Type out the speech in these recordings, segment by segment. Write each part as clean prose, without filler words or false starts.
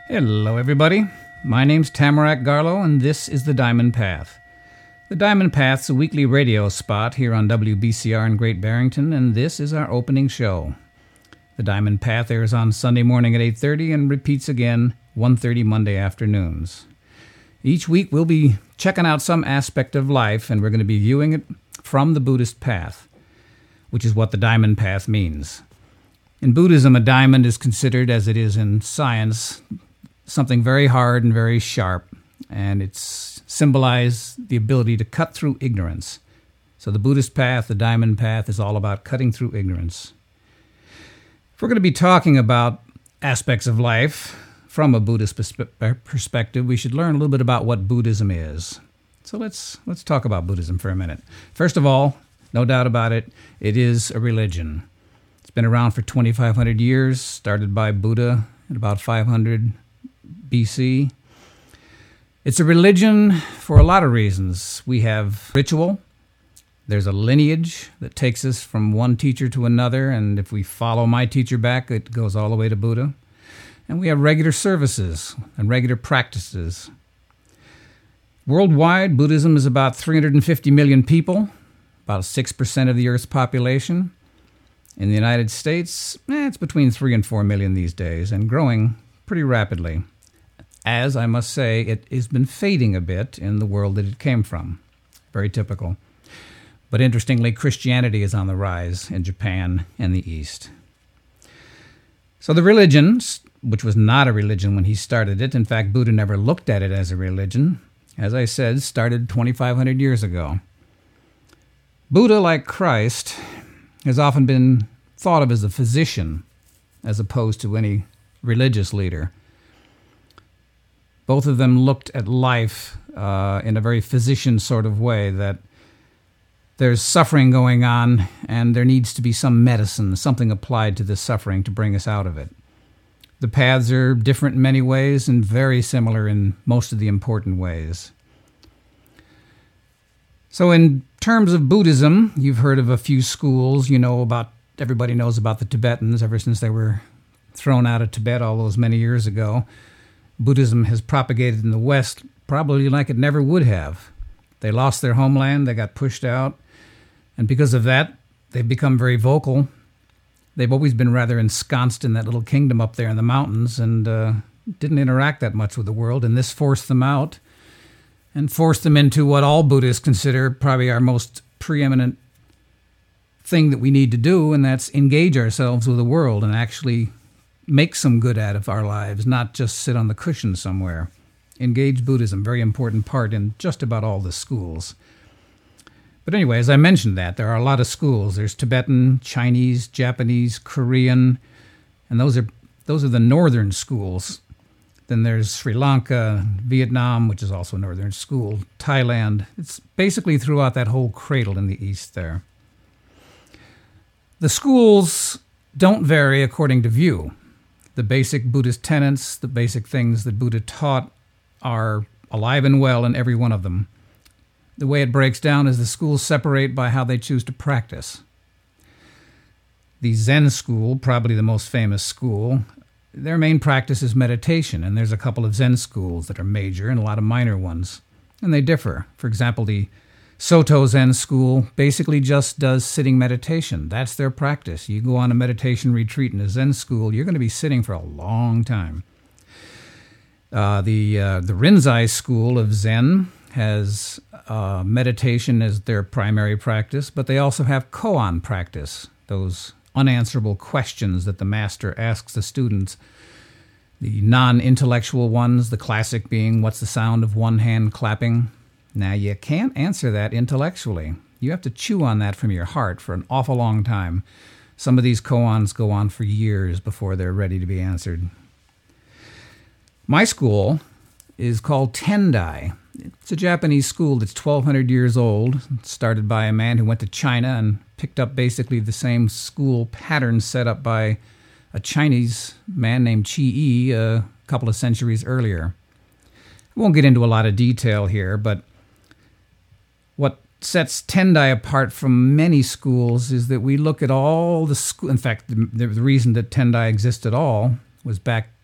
Hello, everybody. My name's Tamarack Garlow, and this is The Diamond Path. The Diamond Path's a weekly radio spot here on WBCR in Great Barrington, and this is our opening show. The Diamond Path airs on Sunday morning at 8:30 and repeats again 1:30 Monday afternoons. Each week we'll be checking out some aspect of life, and we're going to be viewing it from the Buddhist path, which is what the Diamond Path means. In Buddhism, a diamond is considered, as it is in science, something very hard and very sharp, and it's symbolized the ability to cut through ignorance. So the Buddhist path, the Diamond Path, is all about cutting through ignorance. If we're going to be talking about aspects of life from a Buddhist perspective, we should learn a little bit about what Buddhism is. So let's talk about Buddhism for a minute. First of all, no doubt about it, it is a religion. It's been around for 2,500 years, started by Buddha at about 500 BC. It's a religion for a lot of reasons. We have ritual. There's a lineage that takes us from one teacher to another, and if we follow my teacher back, it goes all the way to Buddha. And we have regular services and regular practices. Worldwide, Buddhism is about 350 million people, about 6% of the Earth's population. In the United States, it's between 3 and 4 million these days, and growing pretty rapidly. As I must say, it has been fading a bit in the world that it came from. Very typical. But interestingly, Christianity is on the rise in Japan and the East. So the religion, which was not a religion when he started it, in fact, Buddha never looked at it as a religion, as I said, started 2,500 years ago. Buddha, like Christ, has often been thought of as a physician as opposed to any religious leader. Both of them looked at life in a very physician sort of way, that there's suffering going on and there needs to be some medicine, something applied to this suffering to bring us out of it. The paths are different in many ways and very similar in most of the important ways. So in terms of Buddhism, you've heard of a few schools. Everybody knows about the Tibetans ever since they were thrown out of Tibet all those many years ago. Buddhism has propagated in the West probably like it never would have. They lost their homeland, they got pushed out, and because of that, they've become very vocal. They've always been rather ensconced in that little kingdom up there in the mountains and didn't interact that much with the world, and this forced them out and forced them into what all Buddhists consider probably our most preeminent thing that we need to do, and that's engage ourselves with the world and actually make some good out of our lives, not just sit on the cushion somewhere. Engage Buddhism, very important part in just about all the schools. But anyway, as I mentioned that, there are a lot of schools. There's Tibetan, Chinese, Japanese, Korean, and those are the northern schools. Then there's Sri Lanka, Vietnam, which is also a northern school, Thailand. It's basically throughout that whole cradle in the east there. The schools don't vary according to view. The basic Buddhist tenets, the basic things that Buddha taught, are alive and well in every one of them. The way it breaks down is the schools separate by how they choose to practice. The Zen school, probably the most famous school, their main practice is meditation, and there's a couple of Zen schools that are major and a lot of minor ones, and they differ. For example, the Soto Zen school basically just does sitting meditation. That's their practice. You go on a meditation retreat in a Zen school, you're going to be sitting for a long time. The Rinzai school of Zen has meditation as their primary practice, but they also have koan practice, those unanswerable questions that the master asks the students. The non-intellectual ones, the classic being, what's the sound of one hand clapping? Now, you can't answer that intellectually. You have to chew on that from your heart for an awful long time. Some of these koans go on for years before they're ready to be answered. My school is called Tendai. It's a Japanese school that's 1,200 years old, started by a man who went to China and picked up basically the same school pattern set up by a Chinese man named Qi Yi a couple of centuries earlier. I won't get into a lot of detail here, but what sets Tendai apart from many schools is that we look at all the schools. In fact, the reason that Tendai exists at all was back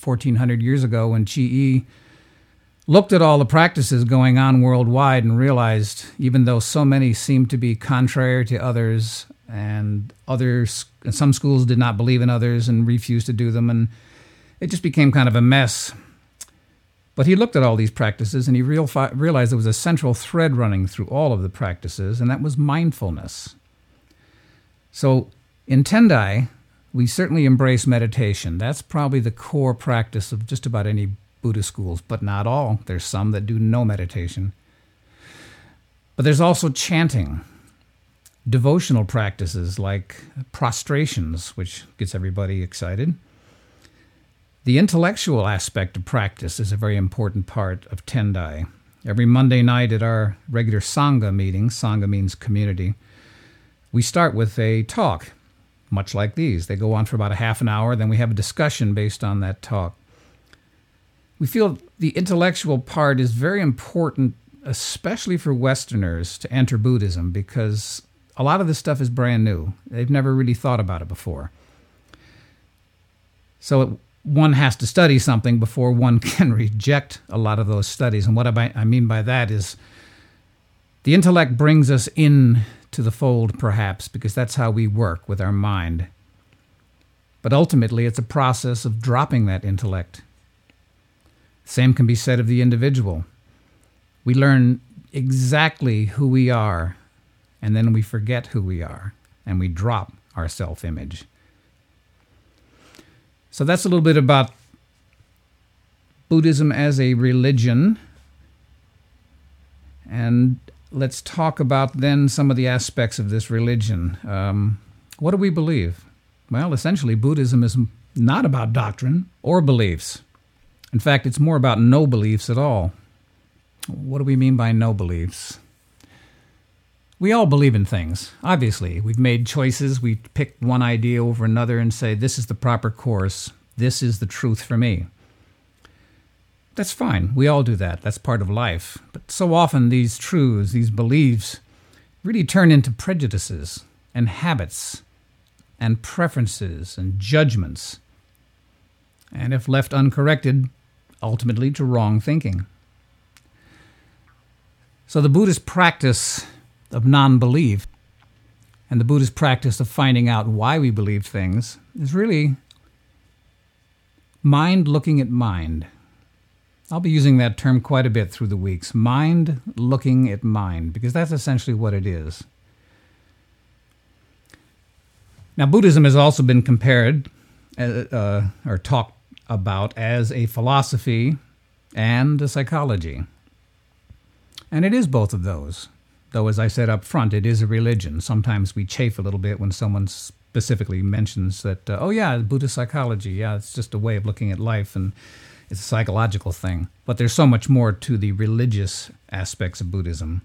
1,400 years ago when Chi looked at all the practices going on worldwide and realized, even though so many seemed to be contrary to others, and some schools did not believe in others and refused to do them, and it just became kind of a mess. But he looked at all these practices and he realized there was a central thread running through all of the practices, and that was mindfulness. So in Tendai, we certainly embrace meditation. That's probably the core practice of just about any Buddhist schools, but not all. There's some that do no meditation. But there's also chanting, devotional practices like prostrations, which gets everybody excited. The intellectual aspect of practice is a very important part of Tendai. Every Monday night at our regular Sangha meeting, Sangha means community, we start with a talk, much like these. They go on for about a half an hour, then we have a discussion based on that talk. We feel the intellectual part is very important, especially for Westerners, to enter Buddhism, because a lot of this stuff is brand new. They've never really thought about it before. So one has to study something before one can reject a lot of those studies. And what I mean by that is the intellect brings us in to the fold, perhaps, because that's how we work with our mind. But ultimately, it's a process of dropping that intellect. Same can be said of the individual. We learn exactly who we are, and then we forget who we are, and we drop our self-image. So that's a little bit about Buddhism as a religion. And let's talk about then some of the aspects of this religion. What do we believe? Well, essentially, Buddhism is not about doctrine or beliefs. In fact, it's more about no beliefs at all. What do we mean by no beliefs? We all believe in things, obviously. We've made choices. We pick one idea over another and say, this is the proper course. This is the truth for me. That's fine. We all do that. That's part of life. But so often these truths, these beliefs, really turn into prejudices and habits and preferences and judgments. And if left uncorrected, ultimately to wrong thinking. So the Buddhist practice of non-belief and the Buddhist practice of finding out why we believe things is really mind looking at mind. I'll be using that term quite a bit through the weeks. Mind looking at mind, because that's essentially what it is. Now, Buddhism has also been compared or talked about as a philosophy and a psychology. And it is both of those. Though, as I said up front, it is a religion. Sometimes we chafe a little bit when someone specifically mentions that, Buddhist psychology, it's just a way of looking at life and it's a psychological thing. But there's so much more to the religious aspects of Buddhism.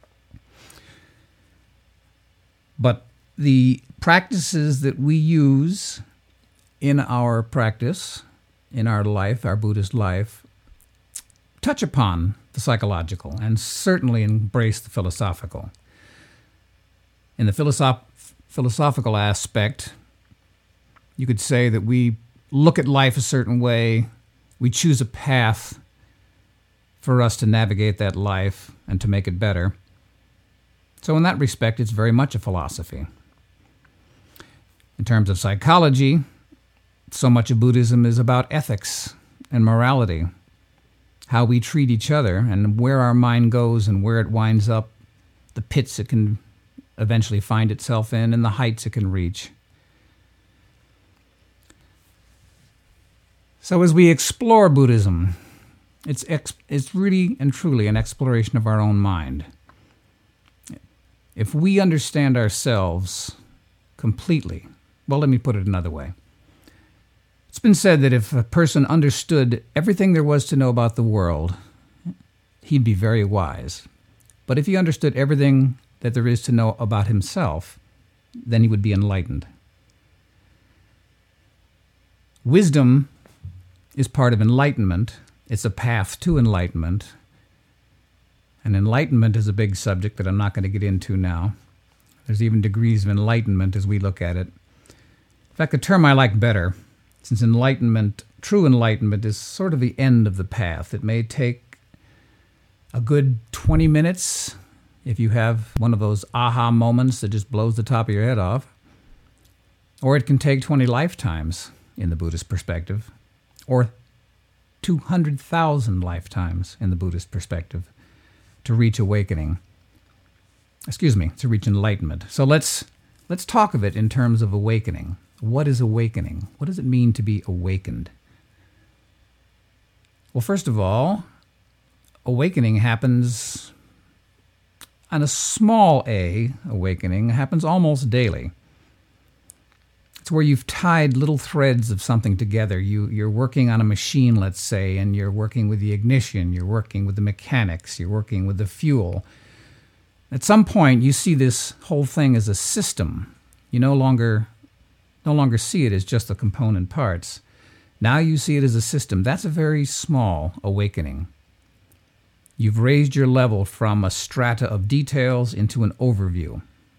But the practices that we use in our practice, in our life, our Buddhist life, touch upon the psychological and certainly embrace the philosophical. In the philosophical aspect, you could say that we look at life a certain way, we choose a path for us to navigate that life and to make it better. So in that respect, it's very much a philosophy. In terms of psychology, so much of Buddhism is about ethics and morality, how we treat each other and where our mind goes and where it winds up, the pits it can eventually find itself in and the heights it can reach. So as we explore Buddhism, it's really and truly an exploration of our own mind. If we understand ourselves completely, well, let me put it another way. It's been said that if a person understood everything there was to know about the world, he'd be very wise. But if he understood everything that there is to know about himself, then he would be enlightened. Wisdom is part of enlightenment. It's a path to enlightenment. And enlightenment is a big subject that I'm not going to get into now. There's even degrees of enlightenment as we look at it. In fact, the term I like better, since enlightenment true enlightenment is sort of the end of the path. It may take a good 20 minutes if you have one of those aha moments that just blows the top of your head off. Or it can take 20 lifetimes in the Buddhist perspective, or 200,000 lifetimes in the Buddhist perspective to reach awakening. To reach enlightenment. So let's talk of it in terms of awakening. What is awakening? What does it mean to be awakened? Well, first of all, awakening happens, on a small a, awakening happens almost daily. It's where you've tied little threads of something together. You're working on a machine, let's say, and you're working with the ignition, you're working with the mechanics, you're working with the fuel. At some point, you see this whole thing as a system. You no longer see it as just the component parts. Now you see it as a system. That's a very small awakening. You've raised your level from a strata of details into an overview.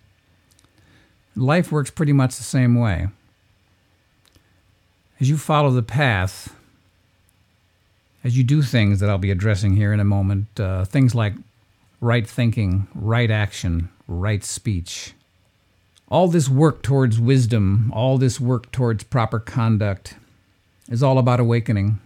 Life works pretty much the same way. As you follow the path, as you do things that I'll be addressing here in a moment, things like right thinking, right action, right speech, all this work towards wisdom, all this work towards proper conduct is all about awakening.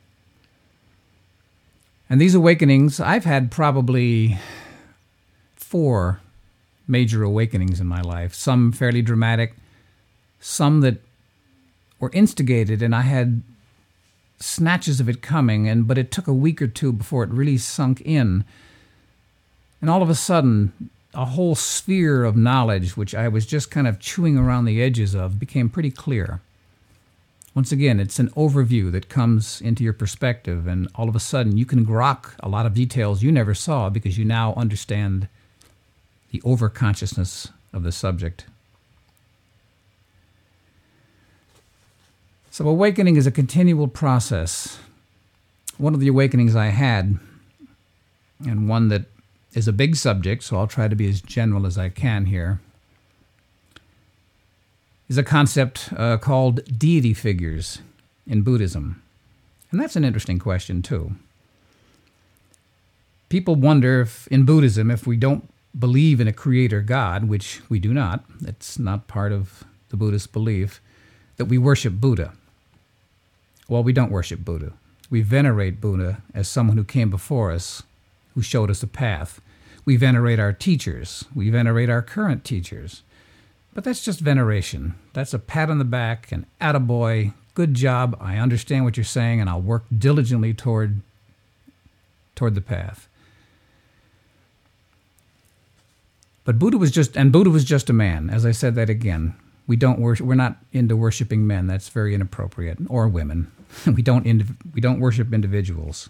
And these awakenings, I've had probably 4 major awakenings in my life, some fairly dramatic, some that were instigated and I had snatches of it coming, but it took a week or 2 before it really sunk in. And all of a sudden, a whole sphere of knowledge, which I was just kind of chewing around the edges of, became pretty clear. Once again, it's an overview that comes into your perspective, and all of a sudden you can grok a lot of details you never saw because you now understand the overconsciousness of the subject. So awakening is a continual process. One of the awakenings I had, and one that is a big subject, so I'll try to be as general as I can here, is a concept called deity figures in Buddhism. And that's an interesting question, too. People wonder if, in Buddhism, if we don't believe in a creator God, which we do not, it's not part of the Buddhist belief, that we worship Buddha. Well, we don't worship Buddha. We venerate Buddha as someone who came before us, who showed us a path. We venerate our teachers. We venerate our current teachers. But that's just veneration. That's a pat on the back, an attaboy, good job, I understand what you're saying, and I'll work diligently toward the path. But Buddha was just a man. As I said that again, we're not into worshiping men. That's very inappropriate, or women. We don't worship individuals.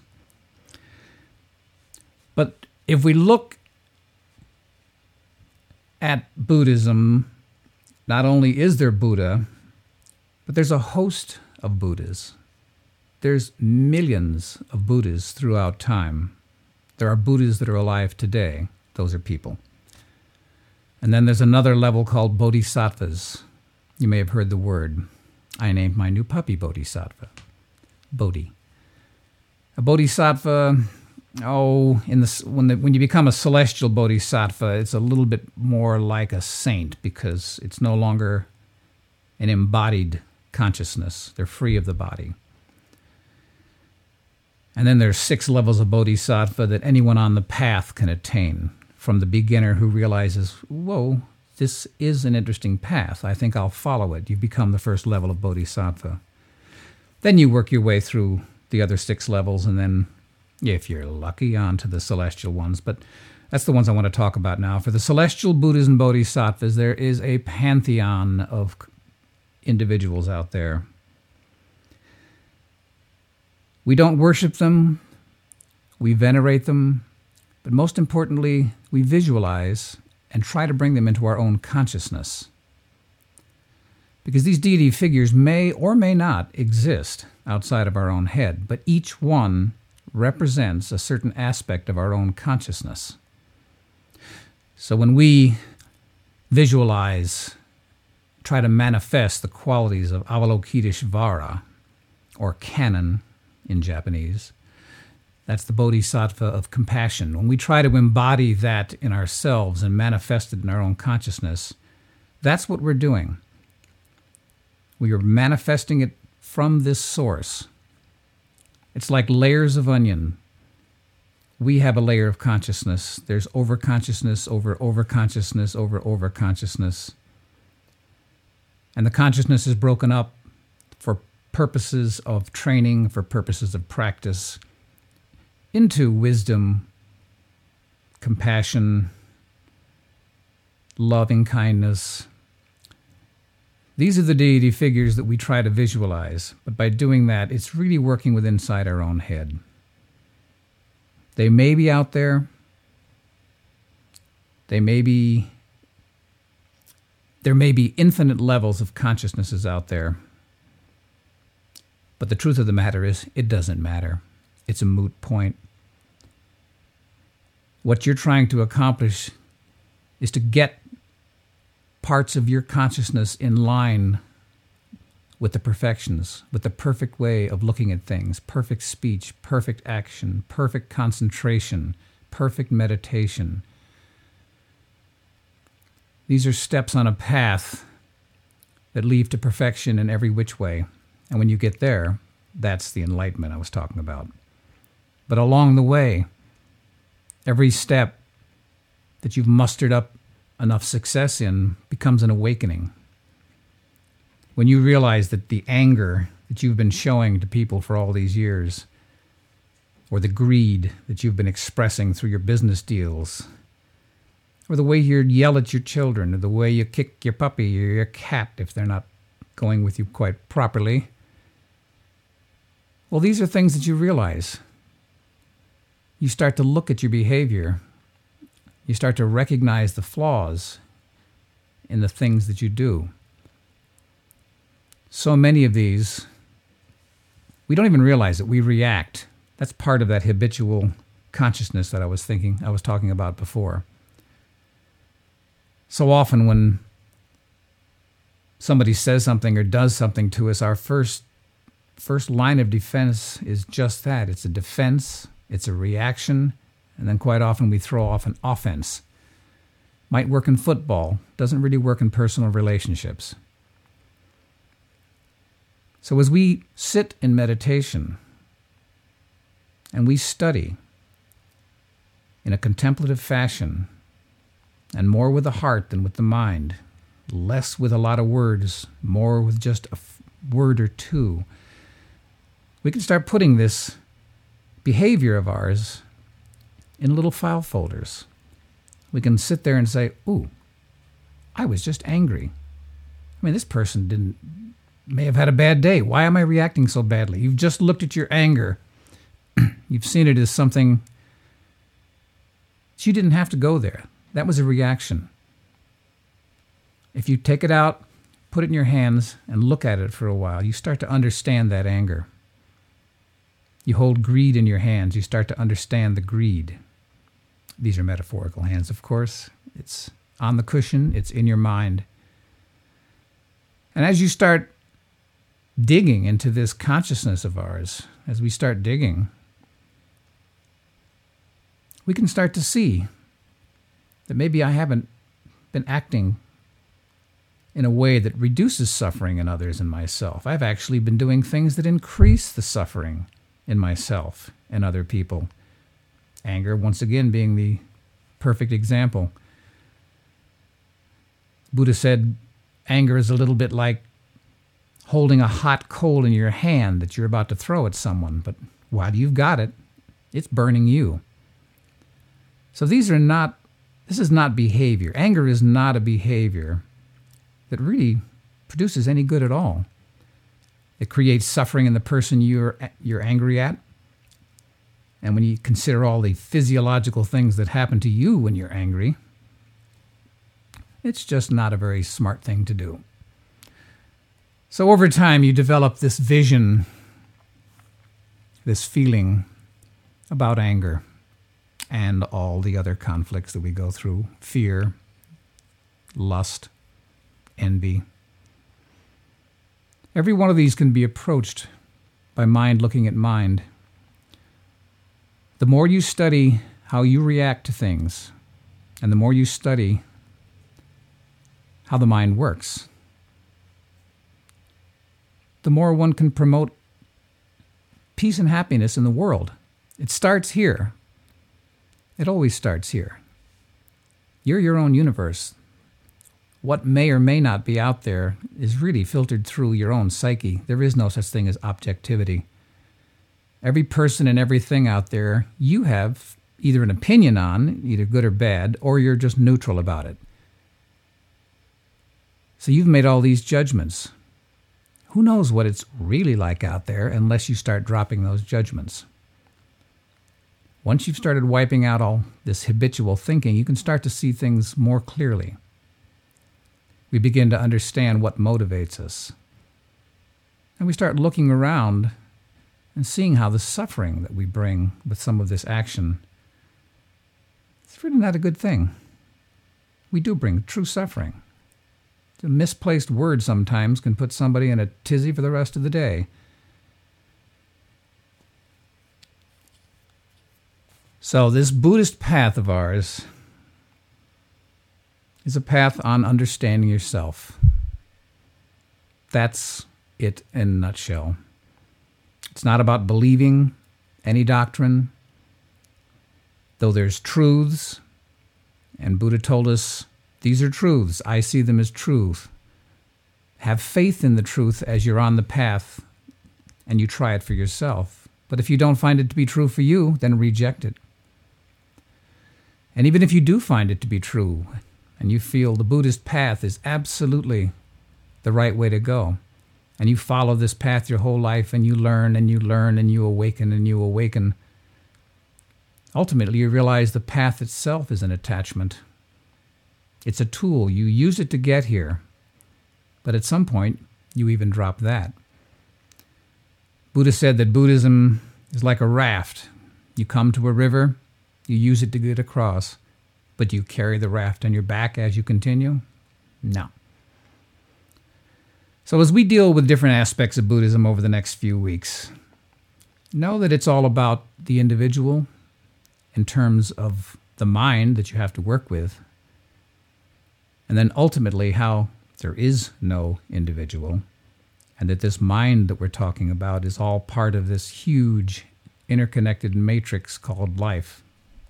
But if we look at Buddhism, not only is there Buddha, but there's a host of Buddhas. There's millions of Buddhas throughout time. There are Buddhas that are alive today. Those are people. And then there's another level called bodhisattvas. You may have heard the word. I named my new puppy Bodhisattva. Bodhi. A bodhisattva, when you become a celestial bodhisattva, it's a little bit more like a saint because it's no longer an embodied consciousness. They're free of the body. And then there's 6 levels of bodhisattva that anyone on the path can attain. From the beginner who realizes, whoa, this is an interesting path. I think I'll follow it. You become the first level of bodhisattva. Then you work your way through the other 6 levels, and then, if you're lucky, on to the celestial ones. But that's the ones I want to talk about now. For the celestial Buddhas and bodhisattvas, there is a pantheon of individuals out there. We don't worship them. We venerate them. But most importantly, we visualize and try to bring them into our own consciousness. Because these deity figures may or may not exist outside of our own head, but each one represents a certain aspect of our own consciousness. So when we visualize, try to manifest the qualities of Avalokiteshvara, or Kannon in Japanese. That's the bodhisattva of compassion. When we try to embody that in ourselves and manifest it in our own consciousness, that's what we're doing. We are manifesting it from this source. It's like layers of onion. We have a layer of consciousness. There's over-consciousness, over-consciousness, over-consciousness. And the consciousness is broken up for purposes of training, for purposes of practice, into wisdom, compassion, loving kindness. These are the deity figures that we try to visualize, but by doing that, it's really working with inside our own head. They may be out there. There may be infinite levels of consciousnesses out there. But the truth of the matter is, it doesn't matter. It's a moot point. What you're trying to accomplish is to get parts of your consciousness in line with the perfections, with the perfect way of looking at things, perfect speech, perfect action, perfect concentration, perfect meditation. These are steps on a path that lead to perfection in every which way. And when you get there, that's the enlightenment I was talking about. But along the way, every step that you've mustered up enough success in becomes an awakening. When you realize that the anger that you've been showing to people for all these years, or the greed that you've been expressing through your business deals, or the way you yell at your children, or the way you kick your puppy or your cat if they're not going with you quite properly, well, these are things that you realize. You start to look at your behavior. You start to recognize the flaws in the things that you do. So many of these, we don't even realize it. We react. That's part of that habitual consciousness that I was talking about before. So often when somebody says something or does something to us, our first line of defense is just that. It's a defense, it's a reaction, and then quite often we throw off an offense. Might work in football, doesn't really work in personal relationships. So as we sit in meditation and we study in a contemplative fashion, and more with the heart than with the mind, less with a lot of words, more with just a word or two, we can start putting this behavior of ours in little file folders. We can sit there and say, ooh, I was just angry. I mean, this person may have had a bad day. Why am I reacting so badly? You've just looked at your anger. You've seen it as something. You didn't have to go there. That was a reaction. If you take it out, put it in your hands, and look at it for a while, you start to understand that anger. You hold greed in your hands, you start to understand the greed. These are metaphorical hands, of course. It's on the cushion, it's in your mind. And as you start digging into this consciousness of ours, as we start digging, we can start to see that maybe I haven't been acting in a way that reduces suffering in others and myself. I've actually been doing things that increase the suffering in myself and other people. Anger, once again, being the perfect example. Buddha said anger is a little bit like holding a hot coal in your hand that you're about to throw at someone, but while you've got it, it's burning you. So this is not behavior. Anger is not a behavior that really produces any good at all. It creates suffering in the person you're angry at. And when you consider all the physiological things that happen to you when you're angry, it's just not a very smart thing to do. So over time, you develop this vision, this feeling about anger and all the other conflicts that we go through: fear, lust, envy. Every one of these can be approached by mind looking at mind. The more you study how you react to things, and the more you study how the mind works, the more one can promote peace and happiness in the world. It starts here. It always starts here. You're your own universe. What may or may not be out there is really filtered through your own psyche. There is no such thing as objectivity. Every person and everything out there, you have either an opinion on, either good or bad, or you're just neutral about it. So you've made all these judgments. Who knows what it's really like out there unless you start dropping those judgments? Once you've started wiping out all this habitual thinking, you can start to see things more clearly. We begin to understand what motivates us. And we start looking around and seeing how the suffering that we bring with some of this action, it's really not a good thing. We do bring true suffering. A misplaced word sometimes can put somebody in a tizzy for the rest of the day. So this Buddhist path of ours is a path on understanding yourself. That's it in a nutshell. It's not about believing any doctrine, though there's truths, and Buddha told us, these are truths. I see them as truth. Have faith in the truth as you're on the path and you try it for yourself. But if you don't find it to be true for you, then reject it. And even if you do find it to be true, and you feel the Buddhist path is absolutely the right way to go, and you follow this path your whole life, and you learn, and you learn, and you awaken, ultimately you realize the path itself is an attachment. It's a tool. You use it to get here, but at some point, you even drop that. Buddha said that Buddhism is like a raft. You come to a river, you use it to get across, but do you carry the raft on your back as you continue? No. So as we deal with different aspects of Buddhism over the next few weeks, know that it's all about the individual in terms of the mind that you have to work with, and then ultimately how there is no individual, and that this mind that we're talking about is all part of this huge interconnected matrix called life.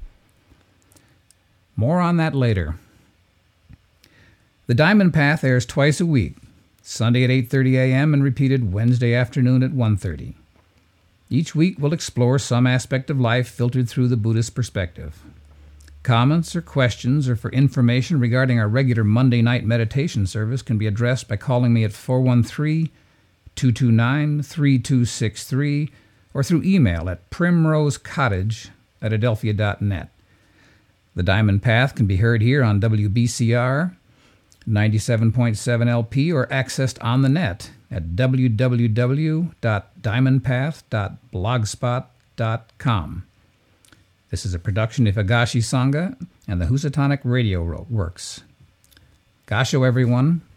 More on that later. The Diamond Path airs twice a week, Sunday at 8:30 a.m. and repeated Wednesday afternoon at 1:30. Each week we'll explore some aspect of life filtered through the Buddhist perspective. Comments or questions or for information regarding our regular Monday night meditation service can be addressed by calling me at 413-229-3263 or through email at primrosecottage@adelphia.net. The Diamond Path can be heard here on WBCR 97.7 LP or accessed on the net at www.diamondpath.blogspot.com. This is a production of Higashi Sangha and the Housatonic Radio Works. Gasho, everyone.